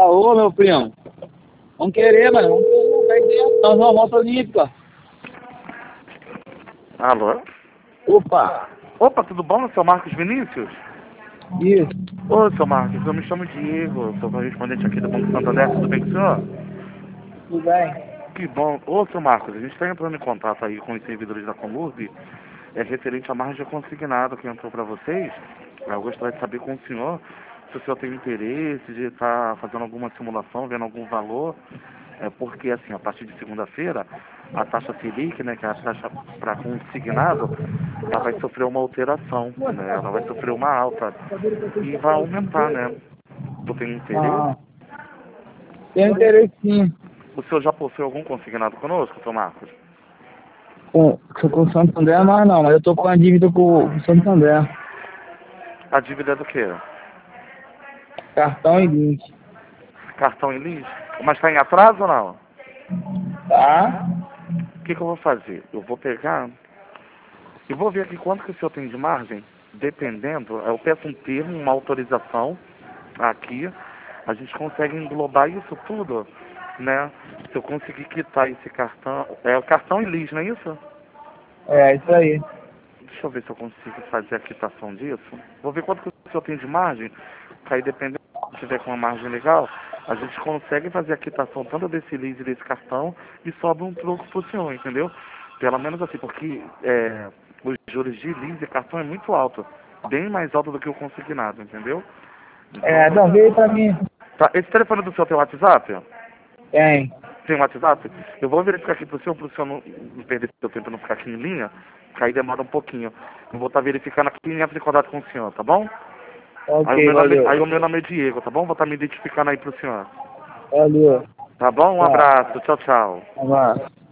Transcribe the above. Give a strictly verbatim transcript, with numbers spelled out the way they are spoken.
Ô, meu primo. Vamos querer, mano. Vamos querer, vai dentro. Nós vamos volta olímpica. Alô? Opa. Opa, tudo bom? Seu Marcos Vinícius? Isso. Ô, seu Marcos, eu me chamo Diego, sou correspondente aqui do Banco Santander, tudo bem com o senhor? Tudo bem? Que bom. Ô, seu Marcos, a gente está entrando em contato aí com os servidores da Comurb, é referente à margem consignado que entrou para vocês. Eu gostaria de saber com o senhor se o senhor tem interesse de estar fazendo alguma simulação, vendo algum valor. É porque, assim, a partir de segunda-feira, a taxa Selic, né, que é a taxa para consignado, ela vai sofrer uma alteração, né, ela vai sofrer uma alta e vai aumentar, né? Tu tem interesse? Ah, tenho interesse sim. O senhor já possui algum consignado conosco, seu Marcos? Com, com o Santander, mas não, mas eu tô com a dívida com o Santander. A dívida é do quê? Cartão e link. Cartão em lixo? Mas está em atraso ou não? Tá? O que, que eu vou fazer? Eu vou pegar e vou ver aqui quanto que o senhor tem de margem, dependendo, eu peço um termo, uma autorização aqui, a gente consegue englobar isso tudo, né? Se eu conseguir quitar esse cartão, é o cartão em lixo, não é isso? É, isso aí. Deixa eu ver se eu consigo fazer a quitação disso. Vou ver quanto que o senhor tem de margem, que aí dependendo se tiver com uma margem legal, a gente consegue fazer a quitação tanto desse lease e desse cartão e sobra um troco pro senhor, entendeu? Pelo menos assim, porque é, os juros de lease e cartão é muito alto, bem mais alto do que o consignado, entendeu? Então, É, não, veio pra mim. tá, esse telefone do senhor tem WhatsApp? Tem. Tem WhatsApp? Eu vou verificar aqui pro senhor, pro senhor não, não perder seu tempo e não ficar aqui em linha, que aí demora um pouquinho. Eu vou estar verificando aqui e entro em contato com o senhor, tá bom? Ok, Aí o, meu nome, valeu. aí o meu nome é Diego, tá bom? Vou estar me identificando aí pro senhor. Valeu. Tá bom? Um Tá. abraço. Tchau, tchau. Um abraço.